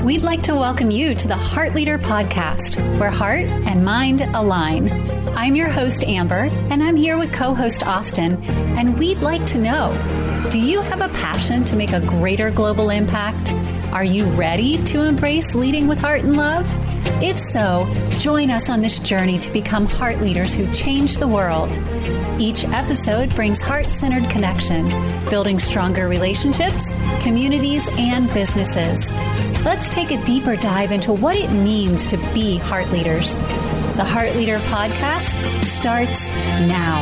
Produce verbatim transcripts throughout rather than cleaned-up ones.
We'd like to welcome you to the Heart Leader Podcast, where heart and mind align. I'm your host, Amber, and I'm here with co-host Austin, and we'd like to know, do you have a passion to make a greater global impact? Are you ready to embrace leading with heart and love? If so, join us on this journey to become heart leaders who change the world. Each episode brings heart-centered connection, building stronger relationships, communities, and businesses. Let's take a deeper dive into what it means to be heart leaders. The Heart Leader Podcast starts now.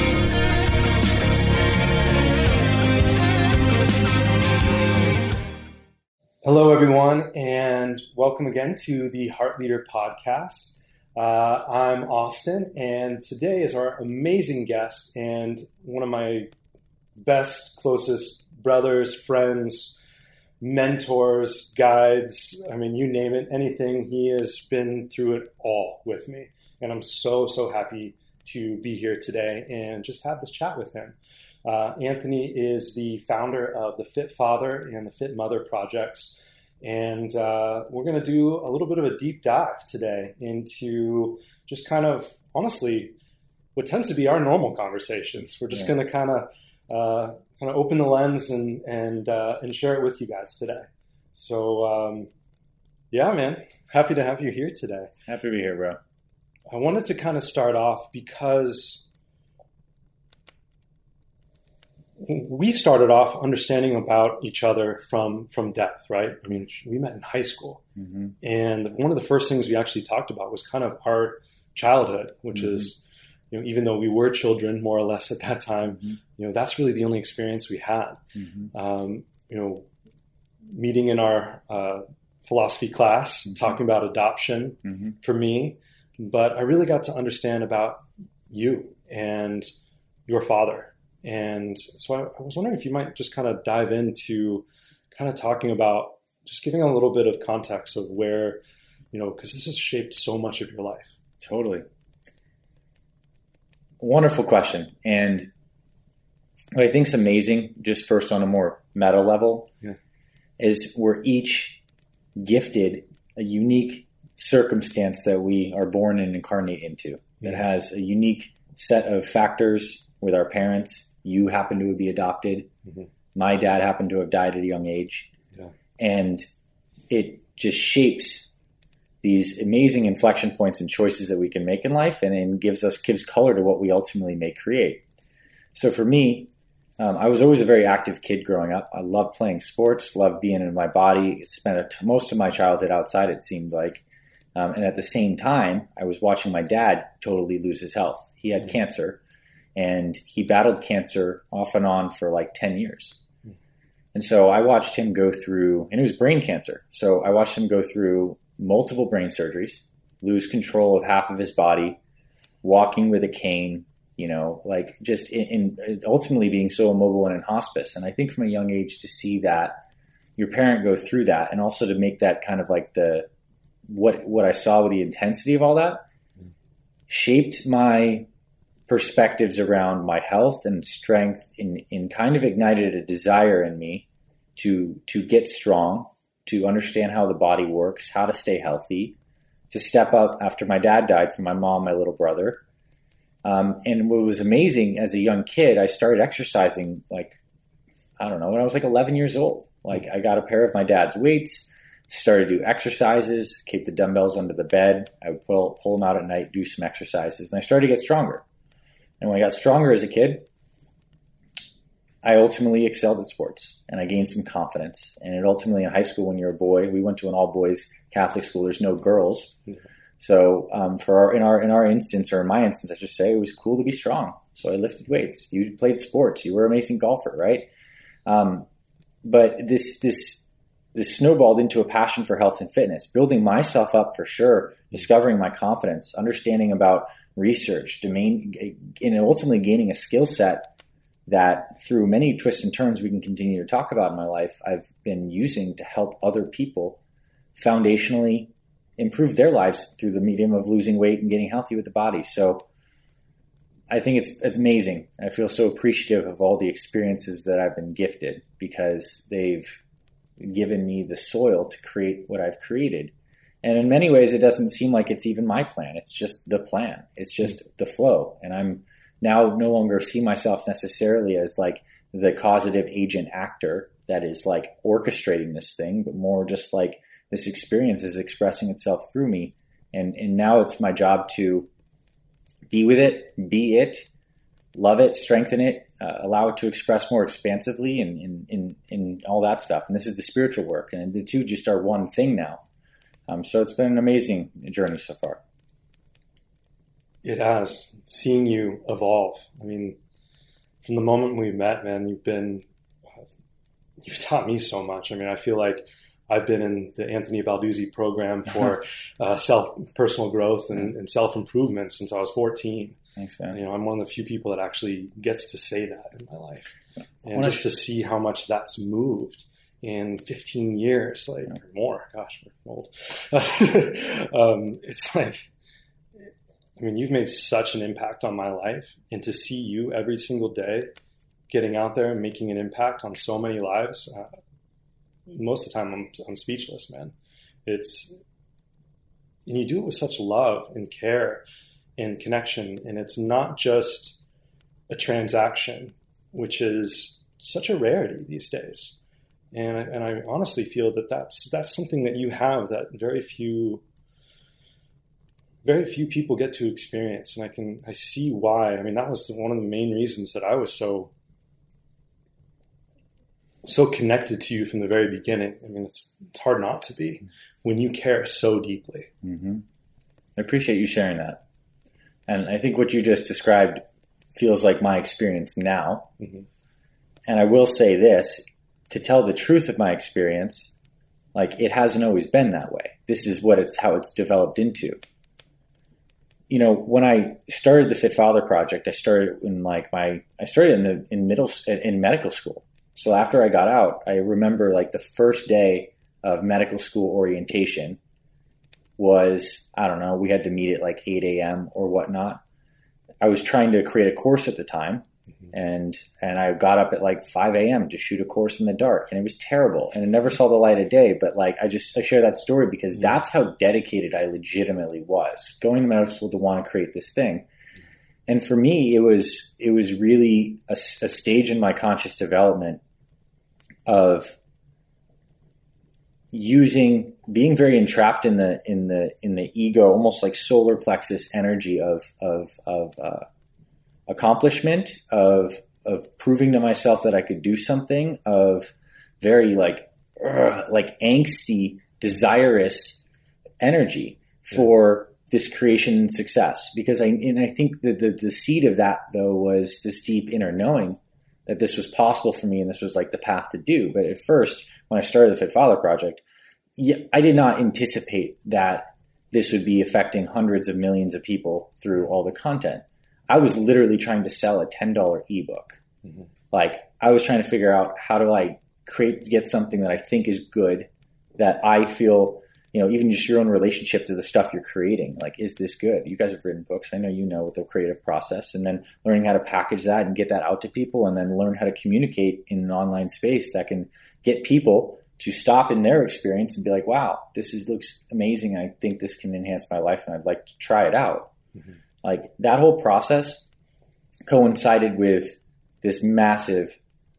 Hello, everyone, and welcome again to the Heart Leader Podcast. Uh, I'm Austin, and today is our amazing guest and one of my best, closest brothers, friends, mentors, guides, I mean, you name it, anything. He has been through it all with me. And I'm so, so happy to be here today and just have this chat with him. Uh, Anthony is the founder of the Fit Father and the Fit Mother projects. And uh, we're going to do a little bit of a deep dive today into just kind of, honestly, what tends to be our normal conversations. We're just yeah. going to kind of uh, kind of open the lens and and uh, and share it with you guys today. So, um, yeah, man, happy to have you here today. Happy to be here, bro. I wanted to kind of start off because we started off understanding about each other from from depth, right? I mean, we met in high school. Mm-hmm. And one of the first things we actually talked about was kind of our childhood, which mm-hmm. is, you know, even though we were children more or less at that time, mm-hmm. you know, that's really the only experience we had. Mm-hmm. Um, you know, meeting in our uh, philosophy class, mm-hmm. talking about adoption mm-hmm. for me, but I really got to understand about you and your father. And so I, I was wondering if you might just kind of dive into kind of talking about just giving a little bit of context of where, you know, because this has shaped so much of your life. Totally. Wonderful question. And what I think is amazing, just first on a more meta level, yeah. is we're each gifted a unique circumstance that we are born and incarnate into that yeah. has a unique set of factors with our parents. You happen to be adopted. Mm-hmm. My dad happened to have died at a young age. Yeah. And it just shapes these amazing inflection points and choices that we can make in life, and then gives us gives color to what we ultimately may create. So for me, um, I was always a very active kid growing up. I loved playing sports, loved being in my body, spent a t- most of my childhood outside, it seemed like. Um, and at the same time, I was watching my dad totally lose his health. He had mm-hmm. cancer, and he battled cancer off and on for like ten years. Mm-hmm. And so I watched him go through, and it was brain cancer. So I watched him go through multiple brain surgeries, lose control of half of his body, walking with a cane, you know, like just in, in ultimately being so immobile and in hospice. And I think from a young age to see that your parent go through that, and also to make that kind of like the, what, what I saw with the intensity of all that shaped my perspectives around my health and strength, in, in kind of ignited a desire in me to, to get strong, to understand how the body works, how to stay healthy, to step up after my dad died from my mom, my little brother. Um, and what was amazing as a young kid, I started exercising like, I don't know, when I was like eleven years old. Like I got a pair of my dad's weights, started to do exercises, keep the dumbbells under the bed. I would pull, pull them out at night, do some exercises, and I started to get stronger. And when I got stronger as a kid, I ultimately excelled at sports, and I gained some confidence. And it ultimately, in high school, when you're a boy, we went to an all-boys Catholic school. There's no girls, mm-hmm. so um, for our, in our in our instance, or in my instance, I should say, it was cool to be strong. So I lifted weights. You played sports. You were an amazing golfer, right? Um, but this this this snowballed into a passion for health and fitness, building myself up for sure, discovering my confidence, understanding about research, domain, and ultimately gaining a skill set that through many twists and turns we can continue to talk about in my life, I've been using to help other people foundationally improve their lives through the medium of losing weight and getting healthy with the body. So I think it's it's amazing. I feel so appreciative of all the experiences that I've been gifted, because they've given me the soil to create what I've created. And in many ways, it doesn't seem like it's even my plan. It's just the plan. It's just the flow. And I'm now no longer see myself necessarily as like the causative agent actor that is like orchestrating this thing, but more just like this experience is expressing itself through me. And, and now it's my job to be with it, be it, love it, strengthen it, uh, allow it to express more expansively and in, in, in all that stuff. And this is the spiritual work. And the two just are one thing now. Um, so it's been an amazing journey so far. It has. Seeing you evolve. I mean, from the moment we met, man, you've been, you've taught me so much. I mean, I feel like I've been in the Anthony Balduzzi program for uh, self personal growth and, and self-improvement since I was fourteen. Thanks, man. You know, I'm one of the few people that actually gets to say that in my life. And just to see how much that's moved in fifteen years, like, or more, gosh, we're old. um, it's like, I mean, you've made such an impact on my life, and to see you every single day getting out there and making an impact on so many lives, uh, most of the time I'm, I'm speechless, man. It's, and you do it with such love and care and connection. And it's not just a transaction, which is such a rarity these days. And I, and I honestly feel that that's, that's something that you have that very few, very few people get to experience. And I can, I see why. I mean, that was one of the main reasons that I was so, so connected to you from the very beginning. I mean, it's, it's hard not to be when you care so deeply. Mm-hmm. I appreciate you sharing that. And I think what you just described feels like my experience now. Mm-hmm. And I will say this, to tell the truth of my experience, like, it hasn't always been that way. This is what it's, how it's developed into. You know, when I started the Fit Father Project, I started in like my, I started in the, in middle, in medical school. So after I got out, I remember like the first day of medical school orientation was, I don't know, we had to meet at like eight a.m. or whatnot. I was trying to create a course at the time, mm-hmm. and and I got up at like five a.m. to shoot a course in the dark, and it was terrible, and it never saw the light of day. But like, I just I share that story because mm-hmm. that's how dedicated I legitimately was going to medical school to want to create this thing. And for me, it was it was really a, a stage in my conscious development of using, being very entrapped in the in the in the ego, almost like solar plexus energy of of of uh, accomplishment, of of proving to myself that I could do something, of very like uh, like angsty, desirous energy for yeah. this creation and success. Because I and I think that the the seed of that though was this deep inner knowing that this was possible for me and this was like the path to do. But at first, when I started the Fit Father Project, yeah, I did not anticipate that this would be affecting hundreds of millions of people through all the content. I was literally trying to sell a ten dollar ebook. Mm-hmm. Like, I was trying to figure out how do I create, get something that I think is good, that I feel, you know, even just your own relationship to the stuff you're creating. Like, is this good? You guys have written books. I know you know the creative process, and then learning how to package that and get that out to people, and then learn how to communicate in an online space that can get people to stop in their experience and be like, wow, this is, looks amazing. I think this can enhance my life and I'd like to try it out. Mm-hmm. Like, that whole process coincided with this massive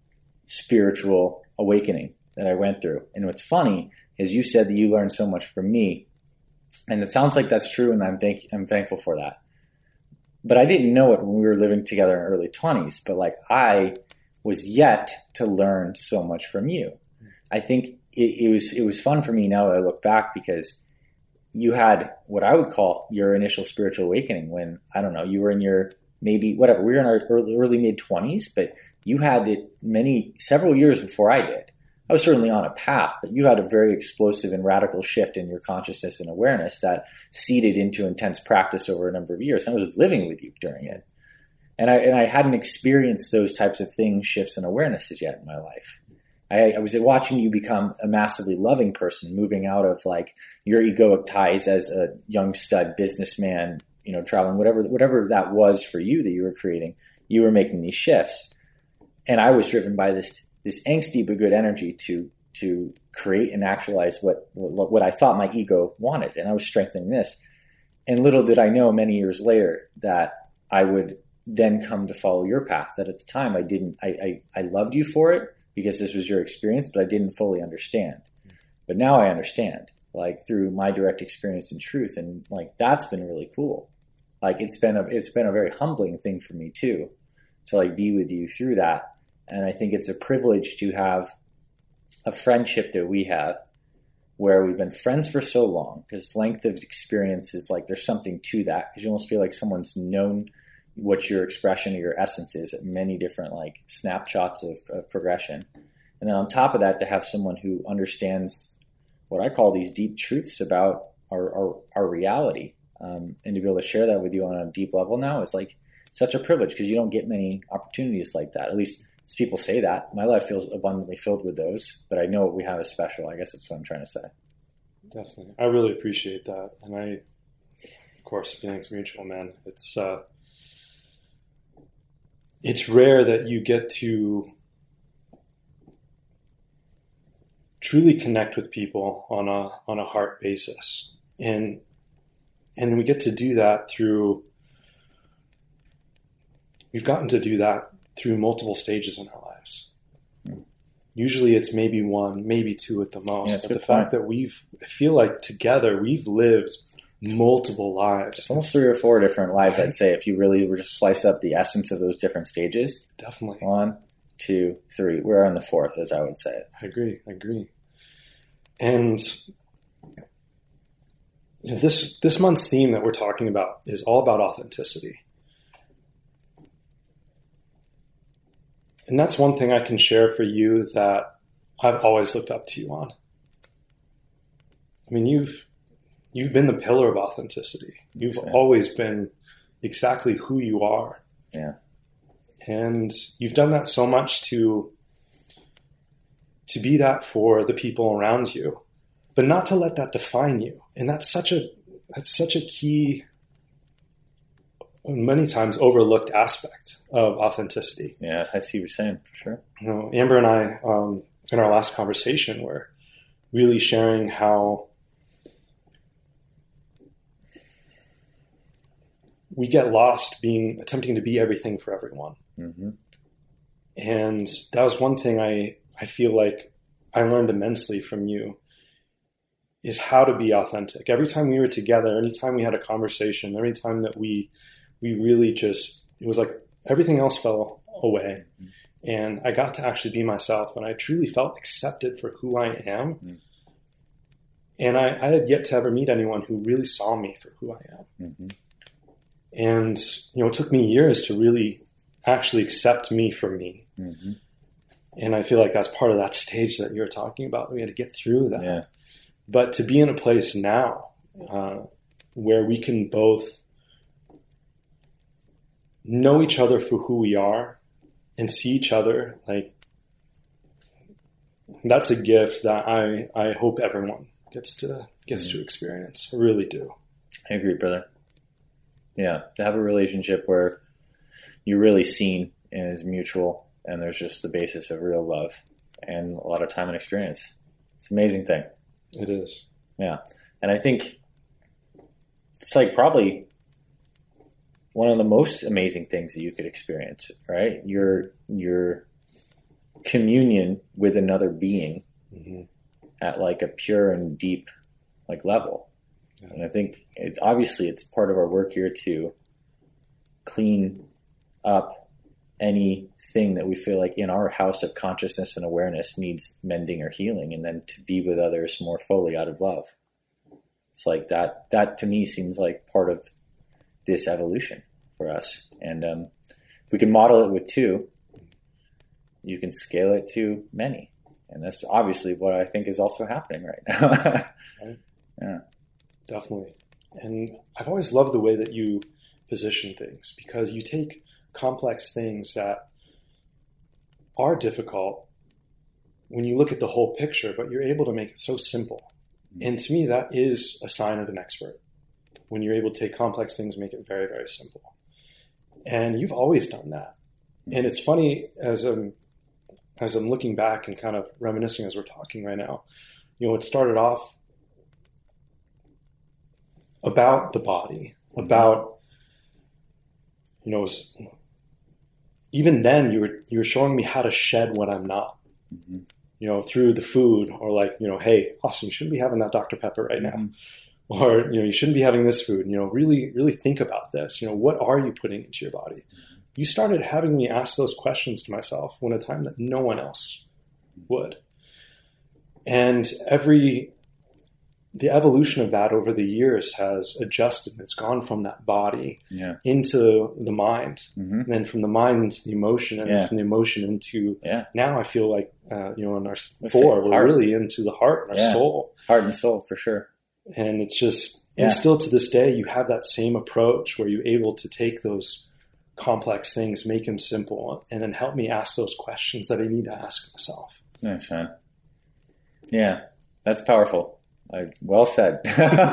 spiritual awakening that I went through. And what's funny is you said that you learned so much from me, and it sounds like that's true, and I'm thank I'm thankful for that. But I didn't know it when we were living together in our early twenties, but like, I was yet to learn so much from you. I think it, it was it was fun for me now that I look back, because you had what I would call your initial spiritual awakening when, I don't know, you were in your maybe whatever, we were in our early, early mid twenties, but you had it many several years before I did. I was certainly on a path, but you had a very explosive and radical shift in your consciousness and awareness that seeded into intense practice over a number of years. I was living with you during it. And I, and I hadn't experienced those types of things, shifts and awarenesses yet in my life. I, I was watching you become a massively loving person, moving out of like your egoic ties as a young stud businessman, you know, traveling, whatever, whatever that was for you that you were creating. You were making these shifts. And I was driven by this this angsty but good energy to to create and actualize what, what, what I thought my ego wanted. And I was strengthening this. And little did I know many years later that I would then come to follow your path, that at the time I didn't, I, I, I loved you for it because this was your experience, but I didn't fully understand. But now I understand, like through my direct experience and truth. And like, that's been really cool. Like it's been a, it's been a very humbling thing for me too, to like be with you through that. And I think it's a privilege to have a friendship that we have where we've been friends for so long, because length of experience is like, there's something to that, because you almost feel like someone's known what your expression or your essence is at many different like snapshots of, of progression. And then on top of that, to have someone who understands what I call these deep truths about our, our, our reality, um, and to be able to share that with you on a deep level now is like such a privilege, because you don't get many opportunities like that. At least as people say that. My life feels abundantly filled with those, but I know what we have is special. I guess that's what I'm trying to say. Definitely. I really appreciate that. And I, of course, feelings mutual, man. It's, uh, it's rare that you get to truly connect with people on a, on a heart basis. And, and we get to do that through, we've gotten to do that through multiple stages in our lives. Mm. Usually it's maybe one, maybe two at the most. Yeah, but the fact point. that we've, I feel like together we've lived multiple lives. It's almost three or four different lives, right? I'd say, if you really were to slice up the essence of those different stages. Definitely. One, two, three. We're on the fourth, as I would say it. I agree. I agree. And you know, this, this month's theme that we're talking about is all about authenticity. And that's one thing I can share for you that I've always looked up to you on. I mean, you've you've been the pillar of authenticity. You've yeah. always been exactly who you are. Yeah. And you've done that so much to to be that for the people around you, but not to let that define you. And that's such a that's such a key, many times overlooked aspect of authenticity. Yeah, I see what you're saying, for sure. You know, Amber and I, um, in our last conversation, were really sharing how we get lost being attempting to be everything for everyone. Mm-hmm. And that was one thing I, I feel like I learned immensely from you, is how to be authentic. Every time we were together, anytime we had a conversation, every time that we we really just, it was like everything else fell away. Mm-hmm. And I got to actually be myself, and I truly felt accepted for who I am. Mm-hmm. And I, I had yet to ever meet anyone who really saw me for who I am. Mm-hmm. And, you know, it took me years to really actually accept me for me. Mm-hmm. And I feel like that's part of that stage that you're talking about. We had to get through that. Yeah. But to be in a place now uh, where we can both know each other for who we are and see each other, like, that's a gift that I, I hope everyone gets to gets mm-hmm. to experience. I really do. I agree, brother. Yeah, to have a relationship where you're really seen and is mutual, and there's just the basis of real love and a lot of time and experience. It's an amazing thing. It is. Yeah. And I think it's like probably one of the most amazing things that you could experience, right? Your, your communion with another being mm-hmm. at like a pure and deep like level. Yeah. And I think it, obviously it's part of our work here to clean up anything that we feel like in our house of consciousness and awareness needs mending or healing, and then to be with others more fully out of love. It's like that, that to me seems like part of this evolution for us. And um, if we can model it with two, you can scale it to many. And that's obviously what I think is also happening right now. Right. Yeah. Definitely. And I've always loved the way that you position things, because you take complex things that are difficult when you look at the whole picture, but you're able to make it so simple. Mm-hmm. And to me, that is a sign of an expert, when you're able to take complex things and make it very, very simple. And you've always done that. Mm-hmm. And it's funny, as I'm as I'm looking back and kind of reminiscing as we're talking right now, you know, it started off about the body, about, you know, even then you were, you were showing me how to shed what I'm not, mm-hmm. you know, through the food, or like, you know, hey, Austin, you shouldn't be having that Doctor Pepper right now. Mm-hmm. Or, you know, you shouldn't be having this food. You know, really, really think about this. You know, what are you putting into your body? You started having me ask those questions to myself when a time that no one else would. And every, the evolution of that over the years has adjusted. It's gone from that body yeah. into the mind, mm-hmm. and then from the mind into the emotion, and yeah. then from the emotion into, yeah. now I feel like, uh, you know, in our Let's four, we're really into the heart and our yeah. soul. Heart and soul, for sure. And it's just, yeah. and still to this day, you have that same approach where you're able to take those complex things, make them simple, and then help me ask those questions that I need to ask myself. Nice, man. Yeah, that's powerful. I, well said.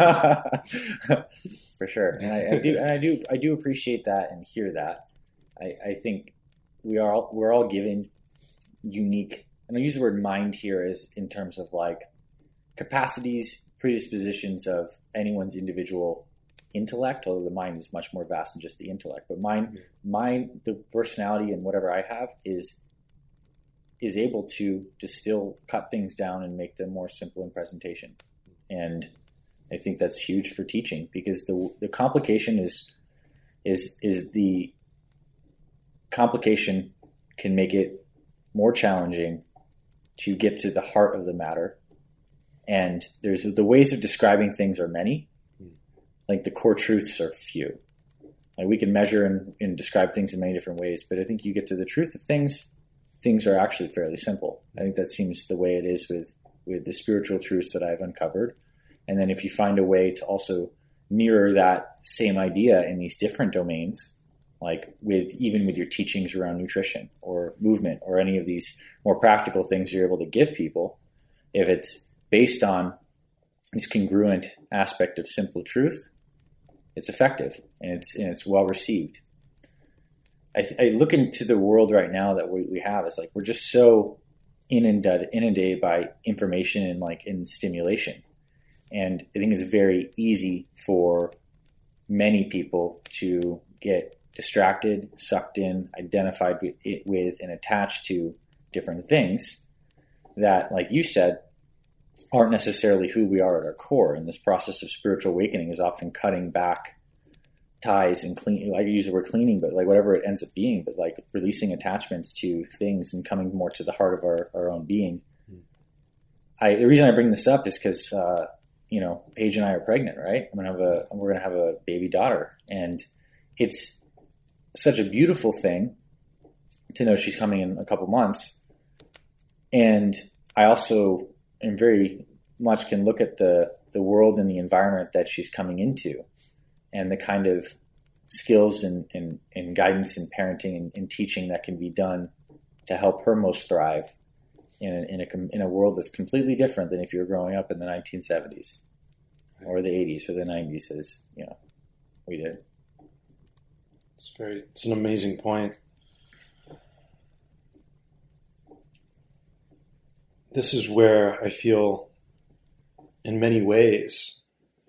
For sure. And I, I do, and I do, I do appreciate that and hear that. I, I think we are, all, we're all given unique, and I use the word mind here as in terms of like capacities, predispositions of anyone's individual intellect, although the mind is much more vast than just the intellect. But mine, mm-hmm. mine, the personality and whatever I have is is able to distill, cut things down, and make them more simple in presentation. And I think that's huge for teaching, because the the complication is is is the complication can make it more challenging to get to the heart of the matter. And there's the ways of describing things are many. Like the core truths are few. Like we can measure and, and describe things in many different ways, but I think you get to the truth of things, things are actually fairly simple. I think that seems the way it is with, with the spiritual truths that I've uncovered. And then if you find a way to also mirror that same idea in these different domains, like with even with your teachings around nutrition or movement or any of these more practical things you're able to give people, if it's based on this congruent aspect of simple truth, it's effective and it's and it's well received. I, I look into the world right now that we, we have. It's like we're just so inundated inundated by information and like in stimulation, and I think it's very easy for many people to get distracted, sucked in, identified with, it, with and attached to different things that, like you said, aren't necessarily who we are at our core. And this process of spiritual awakening is often cutting back ties and clean. I use the word cleaning, but like whatever it ends up being, but like releasing attachments to things and coming more to the heart of our, our own being. I, the reason I bring this up is because, uh, you know, Paige and I are pregnant, right? I'm going to have a, we're going to have a baby daughter, and it's such a beautiful thing to know she's coming in a couple months. And I also am very much can look at the, the world and the environment that she's coming into, and the kind of skills and, and, and guidance and parenting and, and teaching that can be done to help her most thrive in a, in a, in a world that's completely different than if you were growing up in the nineteen seventies or the eighties or the nineties, as you know, we did. It's very, it's an amazing point. This is where I feel, in many ways,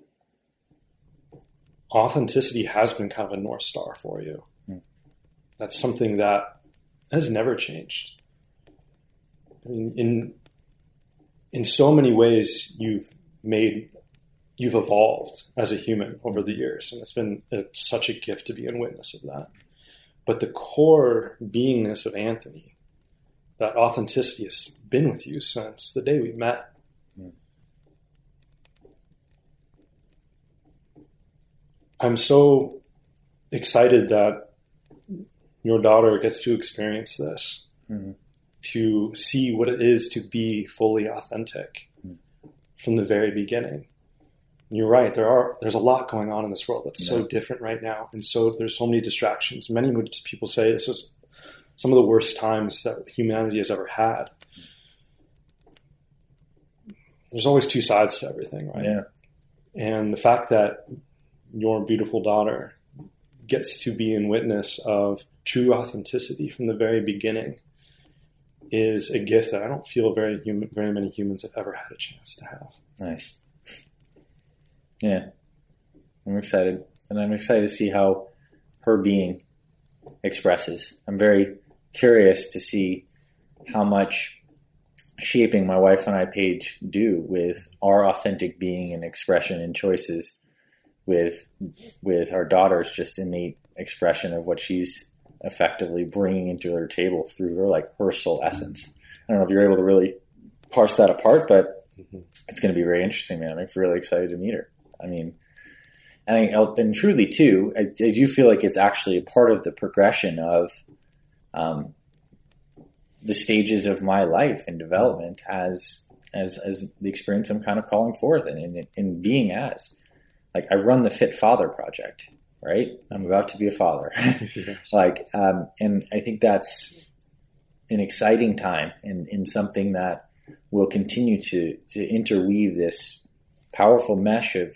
authenticity has been kind of a North Star for you. Mm. That's something that has never changed. I mean, in in so many ways, you've made, you've evolved as a human over the years, and it's been a, such a gift to be in witness of that. But the core beingness of Anthony, that authenticity has been with you since the day we met. Mm. I'm so excited that your daughter gets to experience this, mm-hmm. to see what it is to be fully authentic mm. from the very beginning. And you're right. There are, there's a lot going on in this world that's yeah. so different right now. And so there's so many distractions. Many people say this is some of the worst times that humanity has ever had. There's always two sides to everything, right? Yeah. And the fact that your beautiful daughter gets to be in witness of true authenticity from the very beginning is a gift that I don't feel very human, very many humans have ever had a chance to have. Nice. Yeah. I'm excited. And I'm excited to see how her being expresses. I'm very curious to see how much shaping my wife and I page do with our authentic being and expression and choices with with our daughter's just innate expression of what she's effectively bringing into her table through her like her soul essence. I don't know if you're able to really parse that apart, but mm-hmm. It's going to be very interesting, man. I'm really excited to meet her. I mean, and, I, and truly too, I, I do feel like it's actually a part of the progression of um, the stages of my life and development as as as the experience I'm kind of calling forth and in, in, in being as. Like I run the Fit Father Project, right? I'm about to be a father. like, um, and I think that's an exciting time and, and something that will continue to to interweave this powerful mesh of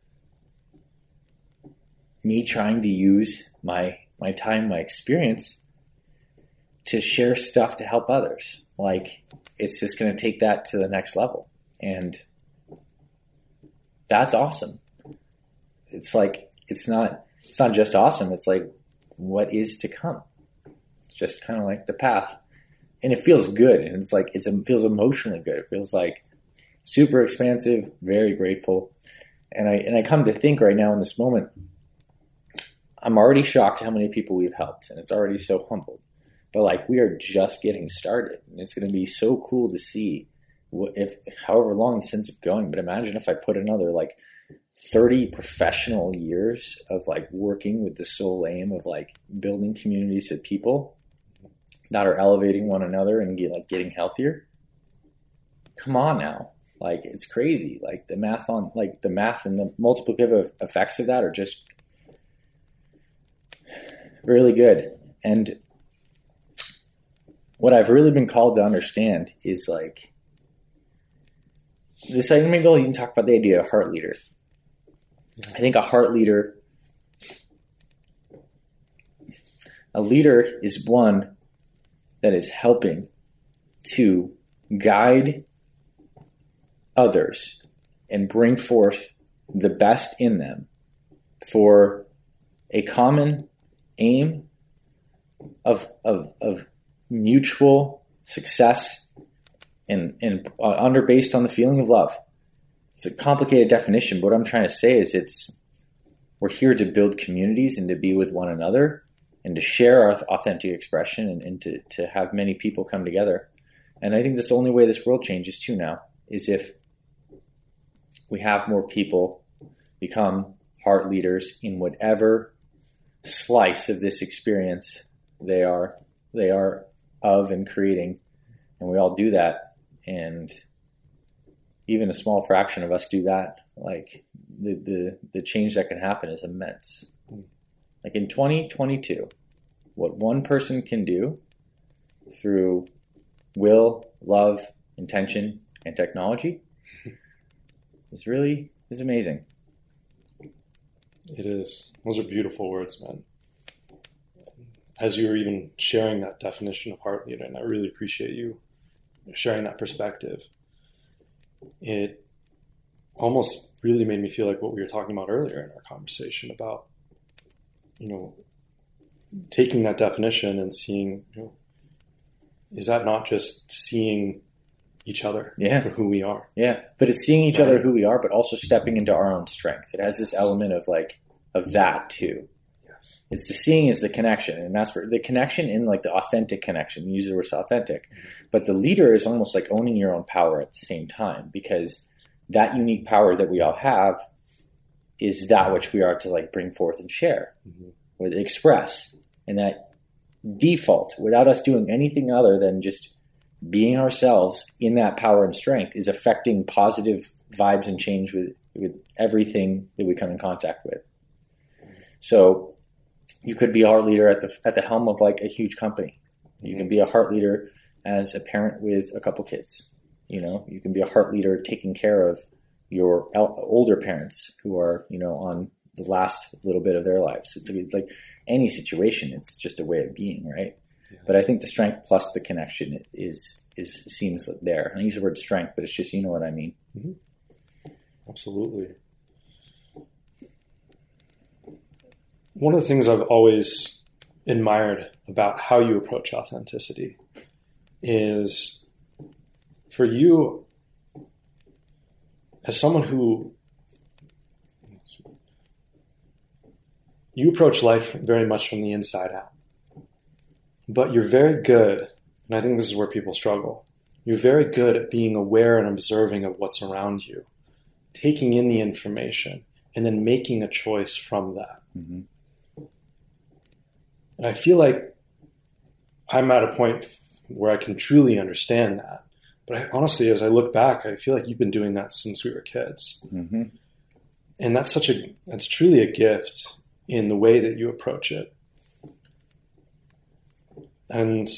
me trying to use my my time, my experience to share stuff to help others. Like it's just going to take that to the next level. And that's awesome. It's like, it's not, it's not just awesome. It's like, what is to come? It's just kind of like the path. And it feels good. And it's like, it's, it feels emotionally good. It feels like super expansive, very grateful. And I, and I come to think right now in this moment, I'm already shocked how many people we've helped, and it's already so humbled. But like we are just getting started, and it's going to be so cool to see what, if however long since it's going. But imagine if I put another like thirty professional years of like working with the sole aim of like building communities of people that are elevating one another and get like getting healthier. Come on now, like it's crazy. Like the math on like the math and the multiplicative effects of that are just really good. And what I've really been called to understand is like this. I'm going to go even talk about the idea of heart leader. Yeah. I think a heart leader, a leader is one that is helping to guide others and bring forth the best in them for a common aim of of of mutual success and and uh, under based on the feeling of love. It's a complicated definition, but what I'm trying to say is it's we're here to build communities and to be with one another and to share our authentic expression and, and to, to have many people come together. And I think that's the only way this world changes too now is if we have more people become heart leaders in whatever slice of this experience they are they are of and creating, and we all do that, and even a small fraction of us do that, like the the, the change that can happen is immense. Like in twenty twenty-two, what one person can do through will, love, intention, and technology is really is amazing. It is. Those are beautiful words, man. As you were even sharing that definition of heart leader, and I really appreciate you sharing that perspective, it almost really made me feel like what we were talking about earlier in our conversation about, you know, taking that definition and seeing, you know, is that not just seeing each other yeah. for who we are? Yeah, but it's seeing each right. other who we are, but also stepping into our own strength. It has this element of like, of that too. Yes. It's the seeing is the connection, and that's for the connection in like the authentic connection. Use the word authentic, mm-hmm. but the leader is almost like owning your own power at the same time, because that unique power that we all have is that which we are to like bring forth and share, mm-hmm. with express, and that default without us doing anything other than just being ourselves in that power and strength is affecting positive vibes and change with, with everything that we come in contact with. So you could be a heart leader at the at the helm of like a huge company. You can be a heart leader as a parent with a couple kids. You know, you can be a heart leader taking care of your el- older parents who are, you know, on the last little bit of their lives. It's like any situation. It's just a way of being, right? Yeah. But I think the strength plus the connection is is seems there. I use the word strength, but it's just, you know what I mean. Mm-hmm. Absolutely. One of the things I've always admired about how you approach authenticity is, for you, as someone who you approach life very much from the inside out, but you're very good, and I think this is where people struggle, you're very good at being aware and observing of what's around you, taking in the information, and then making a choice from that. Mm-hmm. And I feel like I'm at a point where I can truly understand that. But I, honestly, as I look back, I feel like you've been doing that since we were kids. Mm-hmm. And that's such a, that's truly a gift in the way that you approach it. And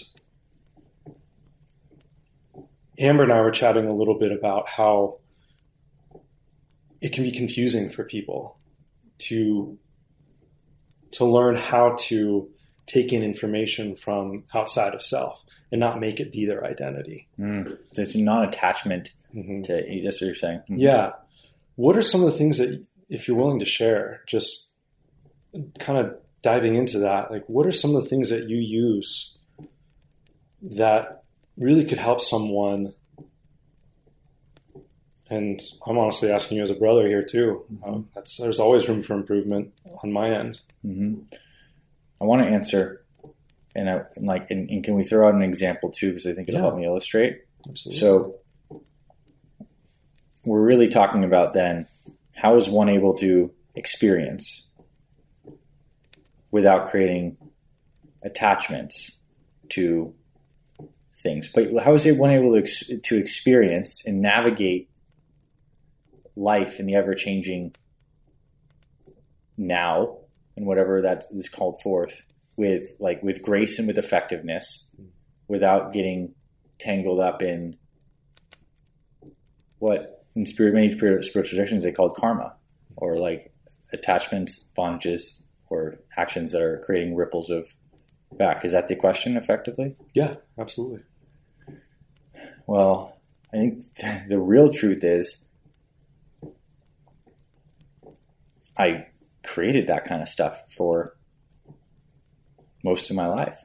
Amber and I were chatting a little bit about how it can be confusing for people to, to learn how to take in information from outside of self and not make it be their identity. Mm. There's non-attachment mm-hmm. to, just what you're saying. Mm-hmm. Yeah. What are some of the things that, if you're willing to share, just kind of diving into that, like what are some of the things that you use that really could help someone? And I'm honestly asking you as a brother here too. Mm-hmm. Um, that's, there's always room for improvement on my end. Mm-hmm. I want to answer, and, I, and like, and, and can we throw out an example too? Because I think it'll yeah. help me illustrate. Absolutely. So we're really talking about then, how is one able to experience without creating attachments to things? But how is one able to ex- to experience and navigate life in the ever-changing now and whatever that is called forth with like with grace and with effectiveness, without getting tangled up in what in spirit many spiritual traditions they call karma, or like attachments, bondages, or actions that are creating ripples of back. Is that the question effectively? Yeah, absolutely. Well, I think the real truth is I created that kind of stuff for most of my life.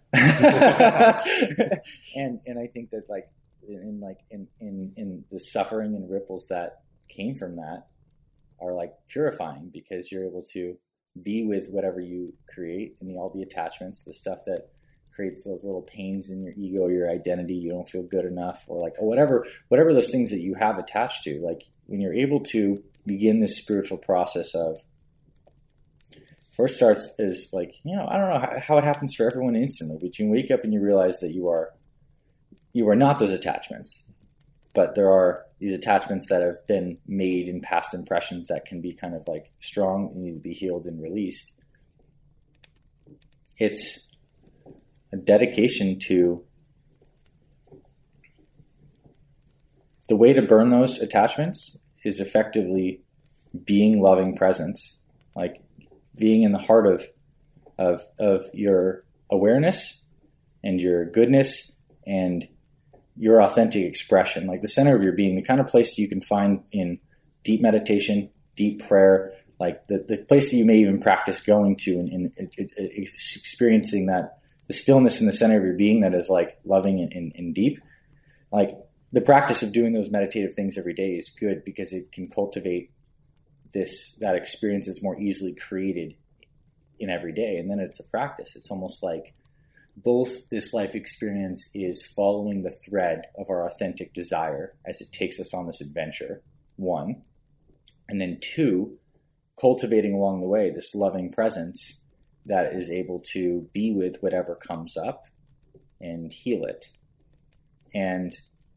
and and I think that like in like in, in in the suffering and ripples that came from that are like purifying, because you're able to be with whatever you create and the, all the attachments, the stuff that creates those little pains in your ego, your identity, you don't feel good enough, or like or whatever whatever those things that you have attached to. Like when you're able to begin this spiritual process of, first starts is like, you know, I don't know how, how it happens for everyone instantly, but you wake up and you realize that you are you are not those attachments, but there are these attachments that have been made in past impressions that can be kind of like strong and need to be healed and released. It's a dedication to the way to burn those attachments is effectively being loving presence, like being in the heart of of of your awareness and your goodness and your authentic expression, like the center of your being, the kind of place you can find in deep meditation, deep prayer, like the, the place that you may even practice going to and, and, and, and experiencing that, the stillness in the center of your being that is like loving and, and, and deep. Like the practice of doing those meditative things every day is good, because it can cultivate this, that experience is more easily created in every day. And then it's a practice. It's almost like both this life experience is following the thread of our authentic desire as it takes us on this adventure, one. And then two, cultivating along the way this loving presence that is able to be with whatever comes up and heal it. And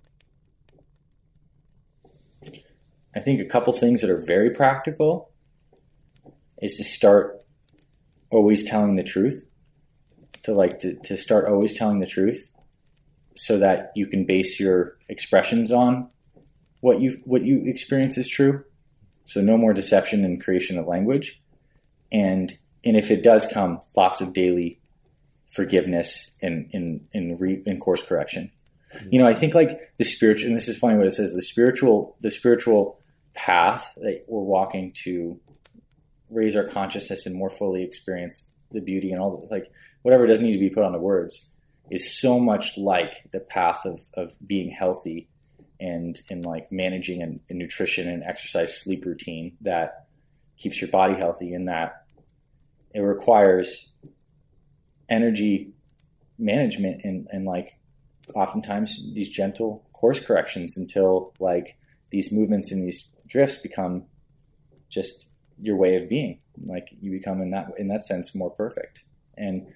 I think a couple things that are very practical is to start always telling the truth, to like to, to start always telling the truth so that you can base your expressions on what you what you experience is true. So no more deception and creation of language. And and if it does come, lots of daily forgiveness and in in, re, in course correction. Mm-hmm. You know, I think like the spiritual, and this is funny what it says, the spiritual, the spiritual path that we're walking to raise our consciousness and more fully experience the beauty and all the, like whatever doesn't need to be put on the words is so much like the path of, of being healthy and, and like managing a, a nutrition and exercise sleep routine that keeps your body healthy, in that it requires energy management and, and like oftentimes these gentle course corrections until like these movements and these drifts become just your way of being. Like you become in that, in that sense, more perfect. And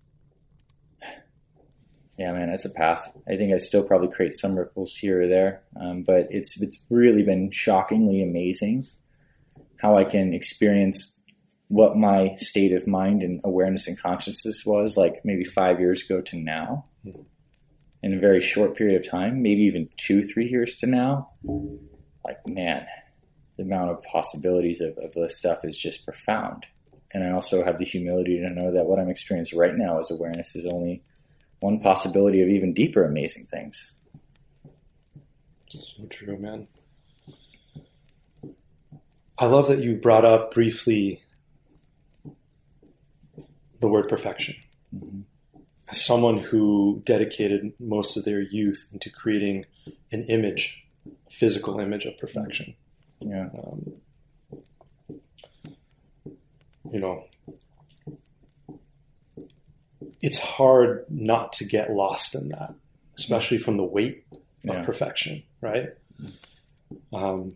yeah, man, that's a path. I think I still probably create some ripples here or there. Um, but it's, it's really been shockingly amazing how I can experience what my state of mind and awareness and consciousness was like maybe five years ago to now, in a very short period of time, maybe even two, three years to now. Like, man, the amount of possibilities of, of this stuff is just profound. And I also have the humility to know that what I'm experiencing right now as awareness is only one possibility of even deeper amazing things. So true, man. I love that you brought up briefly the word perfection. Mm-hmm. As someone who dedicated most of their youth into creating an image, a physical image of perfection. Yeah. Um, you know, it's hard not to get lost in that, especially from the weight of yeah. perfection, right? Um,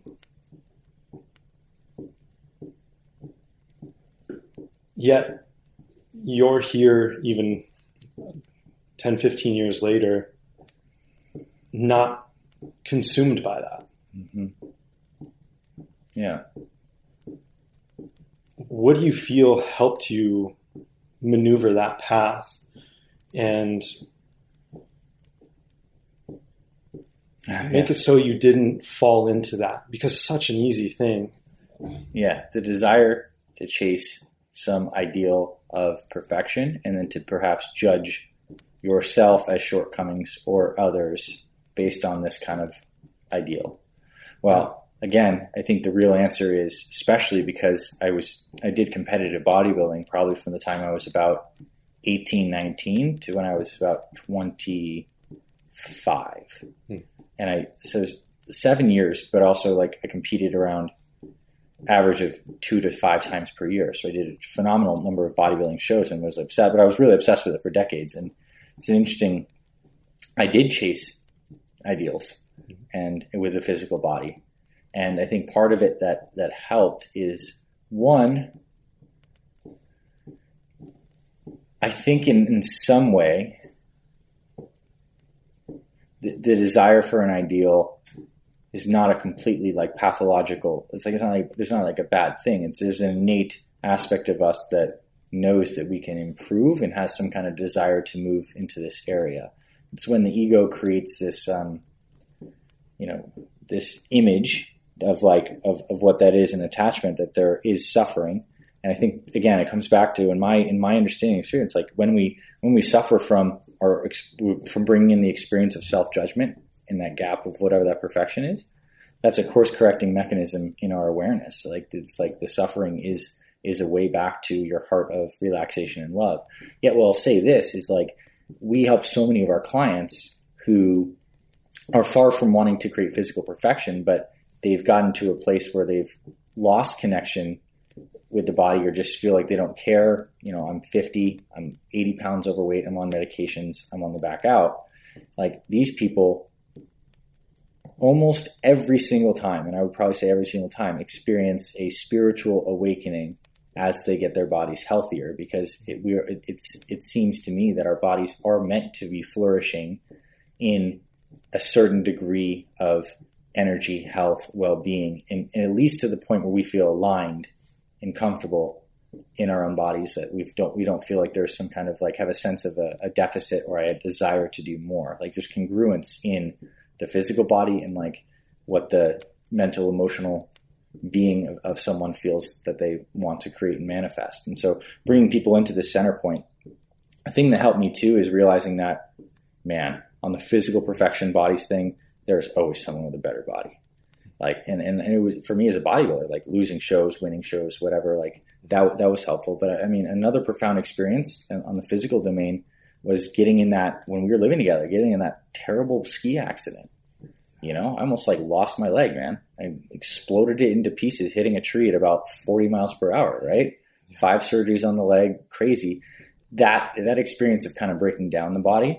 yet you're here even ten, fifteen years later, not consumed by that. Mm-hmm. Yeah. What do you feel helped you maneuver that path and yeah. make it so you didn't fall into that? Because it's such an easy thing. Yeah. The desire to chase some ideal of perfection and then to perhaps judge yourself as shortcomings or others based on this kind of ideal. Well, again, I think the real answer is, especially because I was, I did competitive bodybuilding probably from the time I was about eighteen, nineteen to when I was about twenty-five. Hmm. And I, so seven years, but also like I competed around average of two to five times per year. So I did a phenomenal number of bodybuilding shows and was upset, but I was really obsessed with it for decades. And it's an interesting, I did chase ideals and with a physical body. And I think part of it that, that helped is, one, I think in, in some way, the, the desire for an ideal is not a completely like pathological, it's like, it's not like, there's not like a bad thing. It's, there's an innate aspect of us that knows that we can improve and has some kind of desire to move into this area. It's when the ego creates this, um, you know, this image of like, of, of what that is, an attachment, that there is suffering. And I think, again, it comes back to, in my, in my understanding experience, like when we, when we suffer from or from bringing in the experience of self-judgment in that gap of whatever that perfection is, that's a course correcting mechanism in our awareness. Like it's like the suffering is, is a way back to your heart of relaxation and love. Yet, well, I'll say this is like, we help so many of our clients who are far from wanting to create physical perfection, but they've gotten to a place where they've lost connection with the body or just feel like they don't care. You know, I'm fifty, I'm eighty pounds overweight, I'm on medications, I'm on the back out. Like these people almost every single time, and I would probably say every single time, experience a spiritual awakening as they get their bodies healthier, because it, we are, it, it's, it seems to me that our bodies are meant to be flourishing in a certain degree of energy, health, well-being, and, and at least to the point where we feel aligned and comfortable in our own bodies, that we don't, we don't feel like there's some kind of like have a sense of a, a deficit or a desire to do more. Like there's congruence in the physical body and like what the mental, emotional being of, of someone feels that they want to create and manifest. And so bringing people into the center point a thing that helped me too is realizing that, man, on the physical perfection bodies thing, there's always someone with a better body. Like, and, and, and it was, for me as a bodybuilder, like losing shows, winning shows, whatever, like that, that was helpful. But I mean, another profound experience on the physical domain was getting in that, when we were living together, getting in that terrible ski accident. You know, I almost like lost my leg, man. I exploded it into pieces, hitting a tree at about forty miles per hour, right? Five surgeries on the leg, crazy. That, that experience of kind of breaking down the body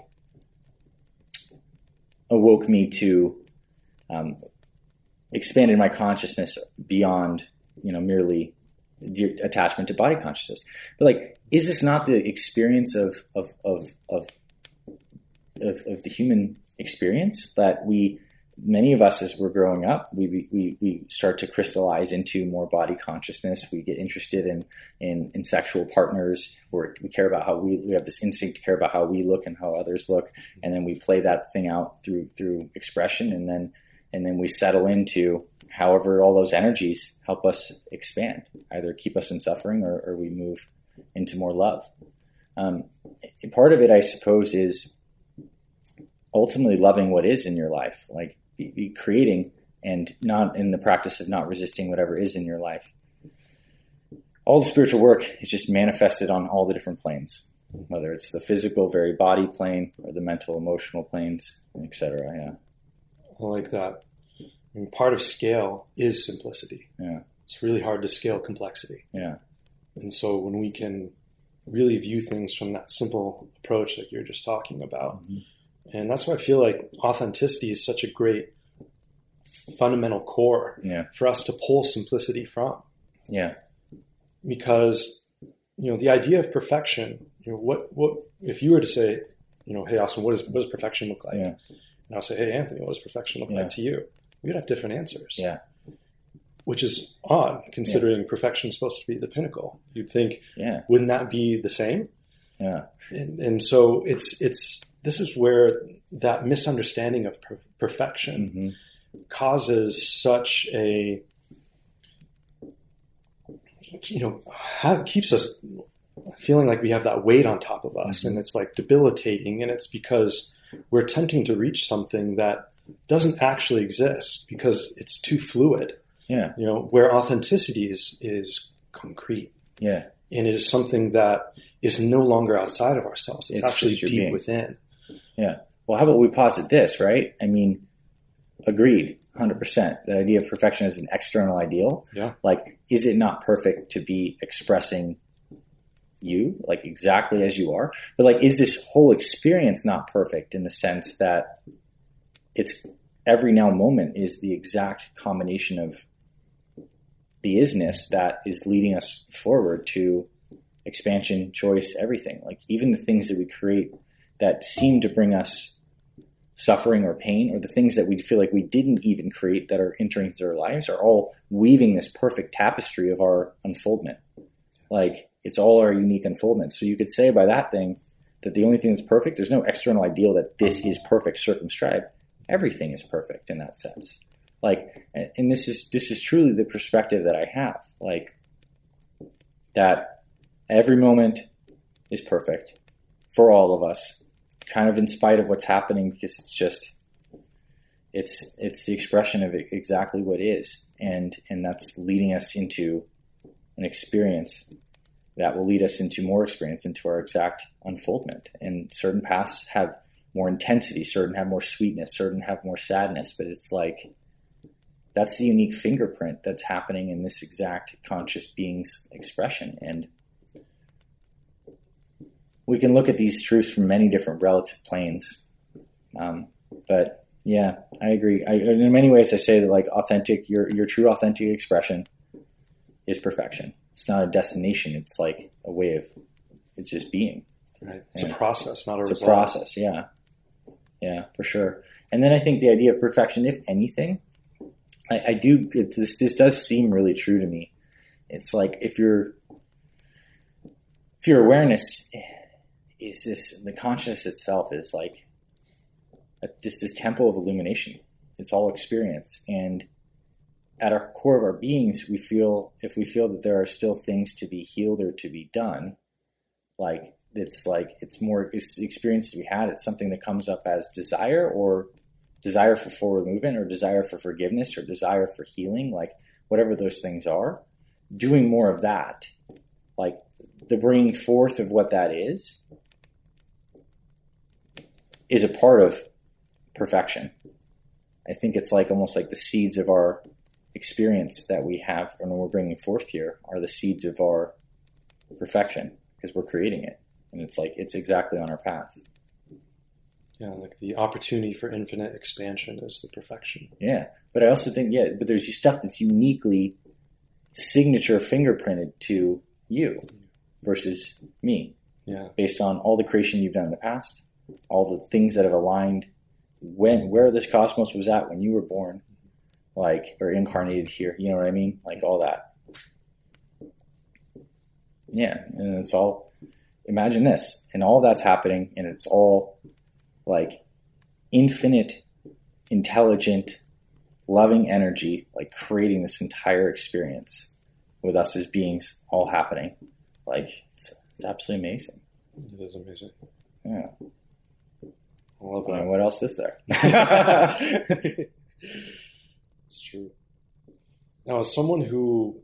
awoke me to, um, expanded my consciousness beyond, you know, merely the attachment to body consciousness. But like, is this not the experience of, of, of, of, of, of the human experience that we, many of us, as we're growing up, we, we, we start to crystallize into more body consciousness. We get interested in, in, in sexual partners, or we care about how we, we have this instinct to care about how we look and how others look. And then we play that thing out through, through expression. And then, and then we settle into however all those energies help us expand, either keep us in suffering or, or we move into more love. Um, part of it, I suppose, is ultimately loving what is in your life, like be, be creating and not in the practice of not resisting whatever is in your life. All the spiritual work is just manifested on all the different planes, whether it's the physical, very body plane, or the mental, emotional planes, et cetera. Yeah. I like that. I mean, part of scale is simplicity. Yeah. It's really hard to scale complexity. Yeah. And so when we can really view things from that simple approach that you're just talking about, mm-hmm. and that's why I feel like authenticity is such a great fundamental core yeah. for us to pull simplicity from. Yeah. Because, you know, the idea of perfection, you know, what, what, if you were to say, you know, hey, Austin, what, is, what does perfection look like? Yeah. And I'll say, hey, Anthony, what does perfection look yeah. like to you? We'd have different answers. Yeah. Which is odd, considering yeah. perfection is supposed to be the pinnacle. You'd think, yeah. wouldn't that be the same? Yeah. And, and so it's, it's, this is where that misunderstanding of per- perfection mm-hmm. causes such a, you know, have, keeps us feeling like we have that weight on top of us, mm-hmm. and it's like debilitating. And it's because we're attempting to reach something that doesn't actually exist because it's too fluid. Yeah. You know, where authenticity is, is concrete. Yeah. And it is something that is no longer outside of ourselves. It's, it's actually deep being. within. Yeah. Well, how about we posit this, right? I mean, agreed, one hundred percent. The idea of perfection is an external ideal. Yeah. Like, is it not perfect to be expressing you, like exactly as you are? But like, is this whole experience not perfect in the sense that it's every now moment is the exact combination of the isness that is leading us forward to expansion, choice, everything. Like even the things that we create that seem to bring us suffering or pain, or the things that we feel like we didn't even create that are entering into our lives, are all weaving this perfect tapestry of our unfoldment. Like it's all our unique unfoldment. So you could say by that thing that the only thing that's perfect, there's no external ideal that this is perfect circumscribed. Everything is perfect in that sense. Like, and this is, this is truly the perspective that I have, like that every moment is perfect for all of us, kind of in spite of what's happening, because it's just, it's, it's the expression of exactly what is. And, and that's leading us into an experience that will lead us into more experience, into our exact unfoldment. And certain paths have more intensity, certain have more sweetness, certain have more sadness, but it's like, that's the unique fingerprint that's happening in this exact conscious being's expression. And we can look at these truths from many different relative planes. Um, but yeah, I agree. I, in many ways, I say that like authentic, your, your true authentic expression is perfection. It's not a destination. It's like a way of, it's just being. Right. It's yeah. a process, not a it's result. It's a process. Yeah. Yeah, for sure. And then I think the idea of perfection, if anything, I, I do, it, this, this does seem really true to me. It's like, if your, if your awareness is this, the consciousness itself is like a, this, this temple of illumination. It's all experience. And at our core of our beings, we feel, if we feel that there are still things to be healed or to be done, like it's like, it's more, it's the experiences we had. It's something that comes up as desire, or desire for forward movement, or desire for forgiveness, or desire for healing, like whatever those things are, doing more of that, like the bringing forth of what that is, is a part of perfection. I think it's like almost like the seeds of our experience that we have and we're bringing forth here are the seeds of our perfection, because we're creating it. And it's like, it's exactly on our path. Yeah, like the opportunity for infinite expansion is the perfection. Yeah. But I also think, yeah, but there's stuff that's uniquely signature fingerprinted to you versus me. Yeah. Based on all the creation you've done in the past, all the things that have aligned when, where this cosmos was at when you were born, like, or incarnated here, you know what I mean? Like all that. Yeah. And it's all, imagine this, and all that's happening, and it's all like infinite, intelligent, loving energy, like creating this entire experience with us as beings all happening. Like it's, it's absolutely amazing. It is amazing. Yeah. I love that. I mean, what else is there? It's true. Now, as someone who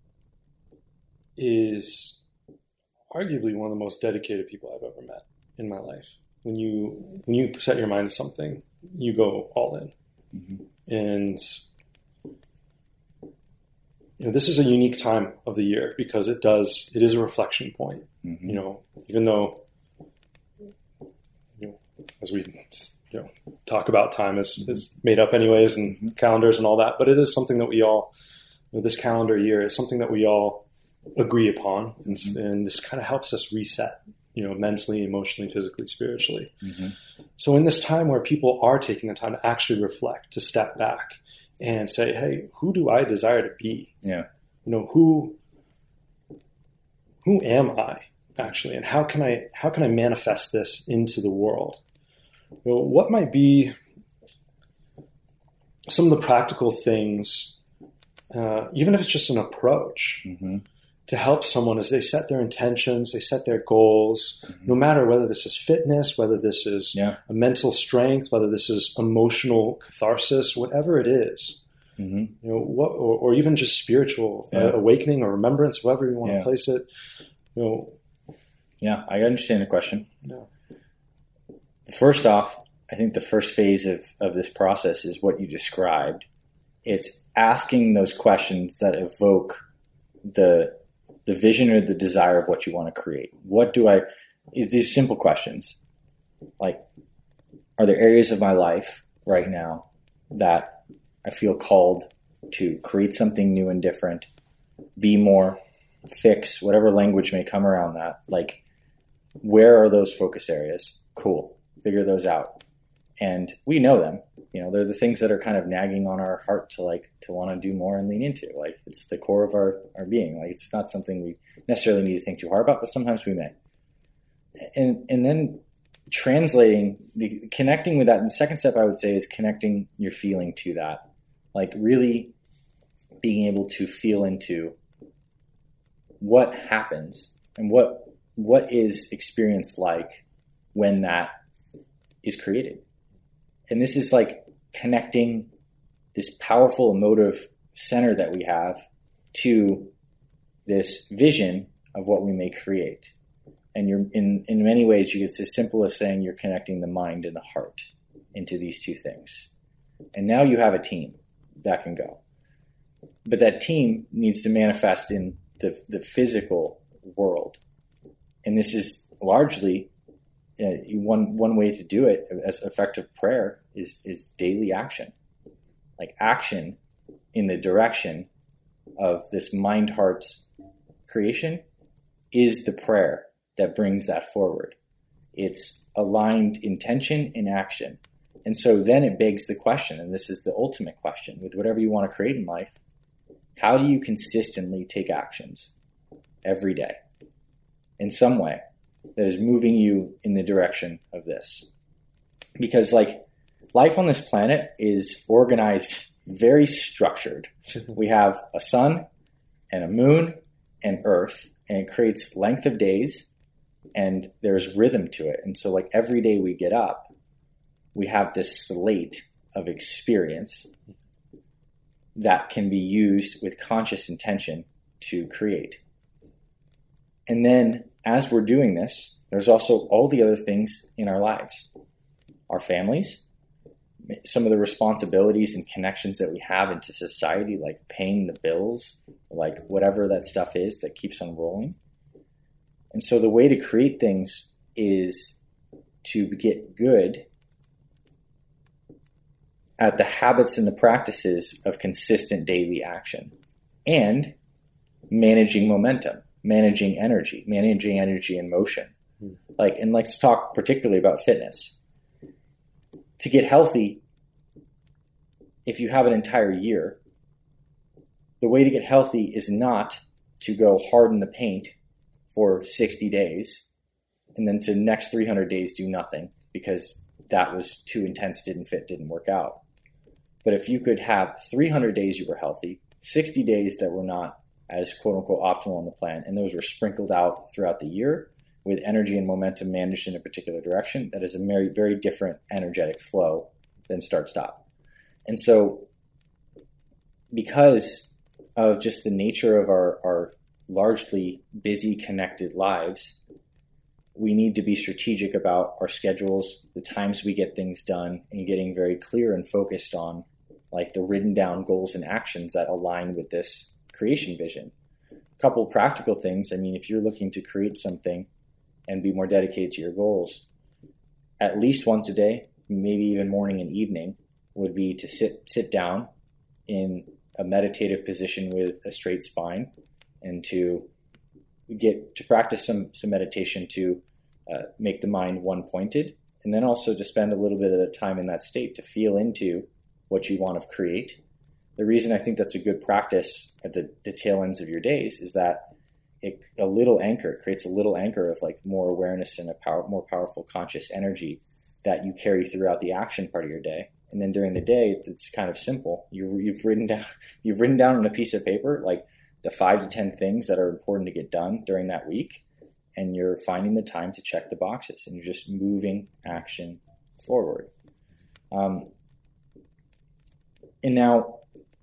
is arguably one of the most dedicated people I've ever met in my life, when you when you set your mind to something, you go all in. Mm-hmm. And you know, this is a unique time of the year because it does it is a reflection point. Mm-hmm. You know, even though you know, as we you know talk about, time is, mm-hmm. is made up anyways, and mm-hmm. calendars and all that, but it is something that we all, you know, this calendar year is something that we all agree upon, and, mm-hmm. and this kind of helps us reset, you know, mentally, emotionally, physically, spiritually. Mm-hmm. So in this time where people are taking the time to actually reflect, to step back and say, hey, who do I desire to be? Yeah. You know, who, who am I actually? And how can I, how can I manifest this into the world? You know, what might be some of the practical things, uh, even if it's just an approach, mm-hmm. to help someone as they set their intentions, they set their goals, mm-hmm. no matter whether this is fitness, whether this is yeah. a mental strength, whether this is emotional catharsis, whatever it is, mm-hmm. you know, what, or, or even just spiritual yeah. uh, awakening or remembrance, however you want yeah. to place it. You know, yeah, I understand the question. Yeah. First off, I think the first phase of, of this process is what you described. It's asking those questions that evoke the the vision or the desire of what you want to create. What do I, these simple questions, like, are there areas of my life right now that I feel called to create something new and different, be more, fix, whatever language may come around that? Like, where are those focus areas? Cool. Figure those out. And we know them. You know, they're the things that are kind of nagging on our heart to like, to want to do more and lean into. Like, it's the core of our, our being. Like, it's not something we necessarily need to think too hard about, but sometimes we may. And, and then translating, the connecting with that. And the second step I would say is connecting your feeling to that. Like, really being able to feel into what happens and what, what is experience like when that is created. And this is like connecting this powerful emotive center that we have to this vision of what we may create. And you're in, in many ways, you, it's as simple as saying you're connecting the mind and the heart into these two things. And now you have a team that can go. But that team needs to manifest in the, the physical world. And this is largely Uh, one one way to do it as effective prayer is is daily action, like action in the direction of this mind heart's creation is the prayer that brings that forward. It's aligned intention and action. And so then it begs the question, and this is the ultimate question with whatever you want to create in life: how do you consistently take actions every day in some way that is moving you in the direction of this? Because like life on this planet is organized, very structured. We have a sun and a moon and earth, and it creates length of days and there's rhythm to it. And so like every day we get up, we have this slate of experience that can be used with conscious intention to create. And then as we're doing this, there's also all the other things in our lives, our families, some of the responsibilities and connections that we have into society, like paying the bills, like whatever that stuff is that keeps on rolling. And so the way to create things is to get good at the habits and the practices of consistent daily action and managing momentum, managing energy, managing energy and motion. Mm. Like, and let's talk particularly about fitness. To get healthy, if you have an entire year, the way to get healthy is not to go hard in the paint for sixty days and then to the next three hundred days do nothing because that was too intense, didn't fit, didn't work out. But if you could have three hundred days you were healthy, sixty days that were not as quote unquote optimal on the plan, and those were sprinkled out throughout the year with energy and momentum managed in a particular direction, that is a very, very different energetic flow than start-stop. And so because of just the nature of our, our largely busy, connected lives, we need to be strategic about our schedules, the times we get things done, and getting very clear and focused on like the written down goals and actions that align with this creation vision. A couple of practical things. I mean, if you're looking to create something and be more dedicated to your goals, at least once a day, maybe even morning and evening, would be to sit sit down in a meditative position with a straight spine and to get to practice some some meditation to uh, make the mind one-pointed, and then also to spend a little bit of the time in that state to feel into what you want to create. The reason I think that's a good practice at the, the tail ends of your days is that it, a little anchor it creates a little anchor of like more awareness and a power, more powerful conscious energy that you carry throughout the action part of your day. And then during the day, it's kind of simple. You, you've written down, you've written down on a piece of paper like the five to ten things that are important to get done during that week, and you're finding the time to check the boxes, and you're just moving action forward. Um, and now,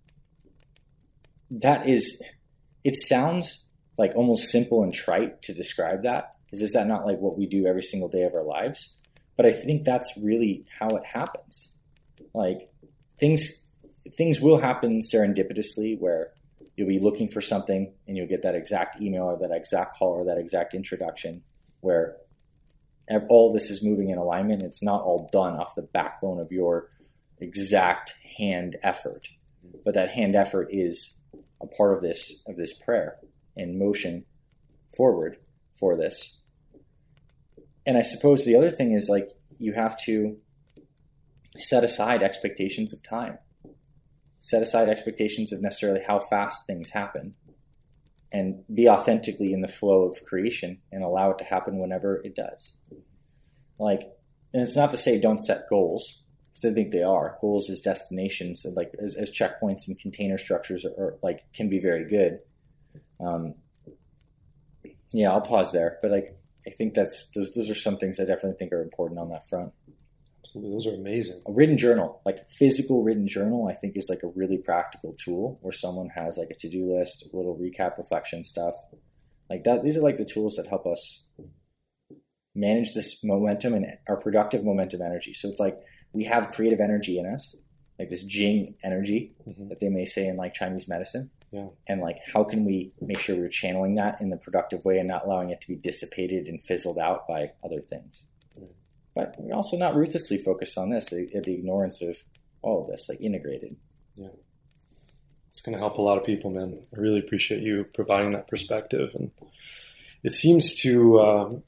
that is, it sounds like almost simple and trite to describe that, because is that not like what we do every single day of our lives? But I think that's really how it happens. Like things, things will happen serendipitously where you'll be looking for something and you'll get that exact email or that exact call or that exact introduction where all this is moving in alignment. It's not all done off the backbone of your exact hand effort, but that hand effort is a part of this, of this prayer and motion forward for this. And I suppose the other thing is like, you have to set aside expectations of time. Set aside expectations of necessarily how fast things happen and be authentically in the flow of creation and allow it to happen whenever it does. Like, and it's not to say don't set goals, because I think they are. Goals as destinations and like as, as checkpoints and container structures are, are like can be very good. Um, yeah, I'll pause there, but like I think that's those those are some things I definitely think are important on that front. Absolutely. Those are amazing. A written journal, like physical written journal, I think is like a really practical tool where someone has like a to-do list, a little recap, reflection stuff like that. These are like the tools that help us manage this momentum and our productive momentum energy. So it's like we have creative energy in us, like this Jing energy mm-hmm. that they may say in like Chinese medicine. Yeah. And like, how can we make sure we're channeling that in the productive way and not allowing it to be dissipated and fizzled out by other things? But we're also not ruthlessly focused on this, at the ignorance of all of this, like integrated. Yeah. It's going to help a lot of people, man. I really appreciate you providing that perspective. And it seems to, um,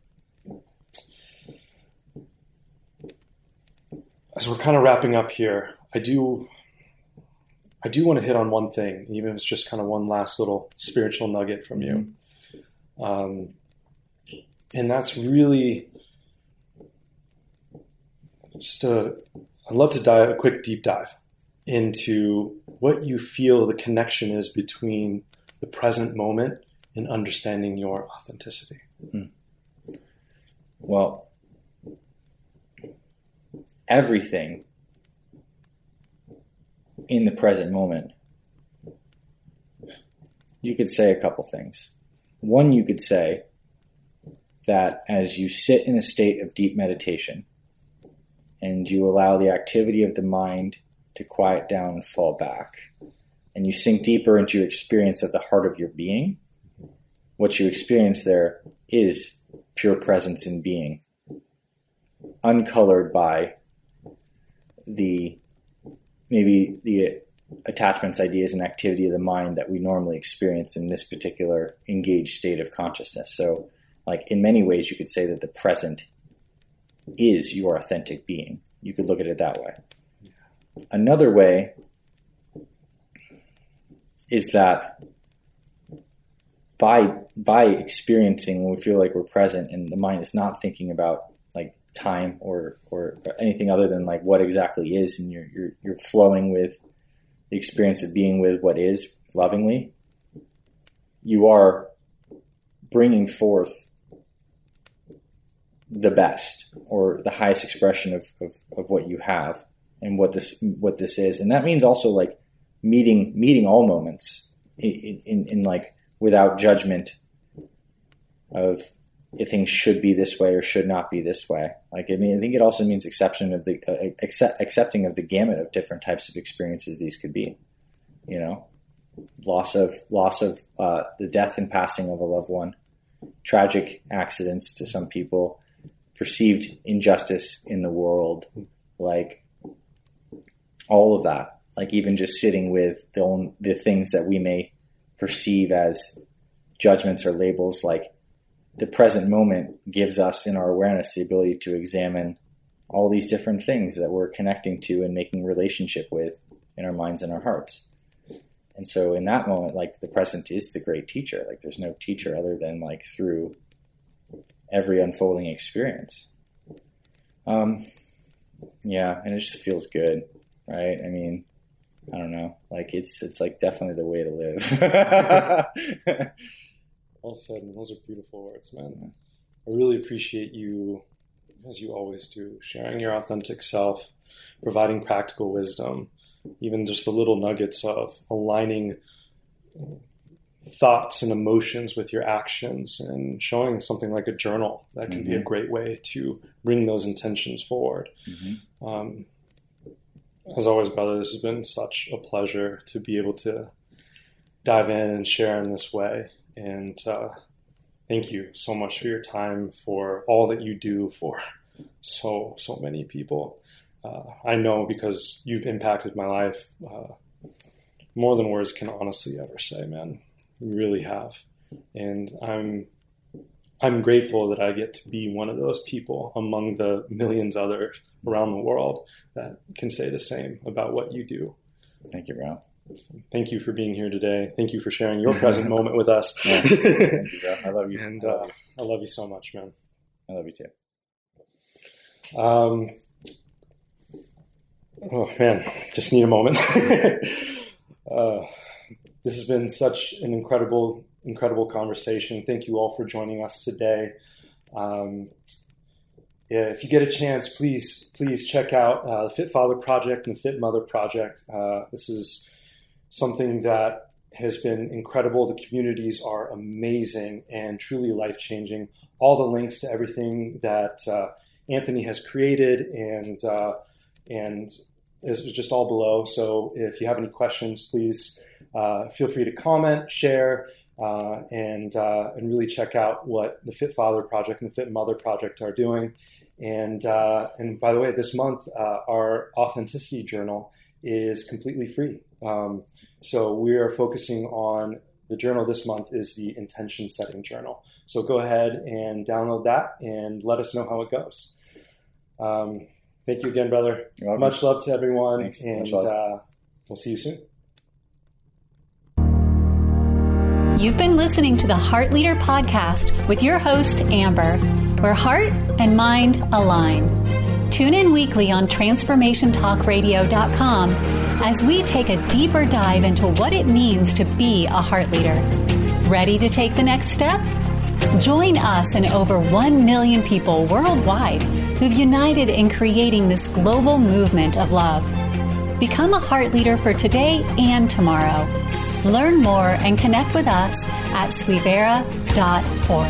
as we're kind of wrapping up here, I do, I do want to hit on one thing, even if it's just kind of one last little spiritual nugget from you. Um, and that's really... Just a, I'd love to dive a quick deep dive into what you feel the connection is between the present moment and understanding your authenticity. Mm-hmm. Well, everything in the present moment, you could say a couple things. One, you could say that as you sit in a state of deep meditation and you allow the activity of the mind to quiet down and fall back, and you sink deeper into your experience of the heart of your being, what you experience there is pure presence in being, uncolored by the maybe the attachments, ideas, and activity of the mind that we normally experience in this particular engaged state of consciousness. So, like, in many ways, you could say that the present is your authentic being. You could look at it that way. Another way is that by by experiencing when we feel like we're present and the mind is not thinking about like time or or anything other than like what exactly is, and you're you're you're flowing with the experience of being with what is lovingly, you are bringing forth the best or the highest expression of, of, of what you have and what this what this is. And that means also like meeting meeting all moments in, in, in like without judgment of if things should be this way or should not be this way. Like, I mean, I think it also means exception of the uh, accept, accepting of the gamut of different types of experiences these could be. You know, loss of loss of uh, the death and passing of a loved one, tragic accidents to some people, perceived injustice in the world, like all of that. Like even just sitting with the own, the things that we may perceive as judgments or labels, like the present moment gives us in our awareness the ability to examine all these different things that we're connecting to and making relationship with in our minds and our hearts. And so in that moment, like the present is the great teacher. Like there's no teacher other than like through every unfolding experience. Um, yeah. And it just feels good. Right. I mean, I don't know. Like it's, it's like definitely the way to live. Well said. Those are beautiful words, man. I really appreciate you, as you always do, sharing your authentic self, providing practical wisdom, even just the little nuggets of aligning thoughts and emotions with your actions and showing something like a journal. That can mm-hmm. be a great way to bring those intentions forward. Mm-hmm. Um, as always, brother, this has been such a pleasure to be able to dive in and share in this way. And uh, thank you so much for your time, for all that you do for so, so many people. Uh, I know because you've impacted my life uh, more than words can honestly ever say, man. You really have. And I'm I'm grateful that I get to be one of those people among the millions others around the world that can say the same about what you do. Thank you, bro. So thank you for being here today. Thank you for sharing your present moment with us. Yeah. Thank you, bro. I love you. And uh, I love you so much, man. I love you too. Um. Oh man, just need a moment. uh, this has been such an incredible, incredible conversation. Thank you all for joining us today. Um, yeah, if you get a chance, please, please check out uh, the Fit Father Project and the Fit Mother Project. Uh, this is something that has been incredible. The communities are amazing and truly life-changing. All the links to everything that uh, Anthony has created and uh, and is just all below. So if you have any questions, please uh, feel free to comment, share, uh, and uh, and really check out what the Fit Father Project and the Fit Mother Project are doing. And uh, and by the way, this month uh, our Authenticity Journal is completely free. Um, so we are focusing on the journal this month is the Intention Setting Journal. So go ahead and download that and let us know how it goes. Um, thank you again, brother. Much love to everyone. Thanks. And uh, we'll see you soon. You've been listening to the Heart Leader Podcast with your host, Amber, where heart and mind align. Tune in weekly on transformation talk radio dot com as we take a deeper dive into what it means to be a heart leader. Ready to take the next step? Join us and over one million people worldwide who've united in creating this global movement of love. Become a heart leader for today and tomorrow. Learn more and connect with us at swivera dot org.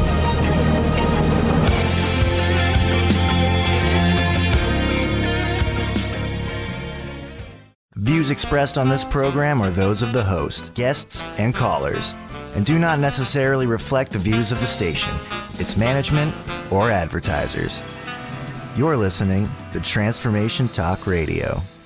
Views expressed on this program are those of the host, guests, and callers, and do not necessarily reflect the views of the station, its management, or advertisers. You're listening to Transformation Talk Radio.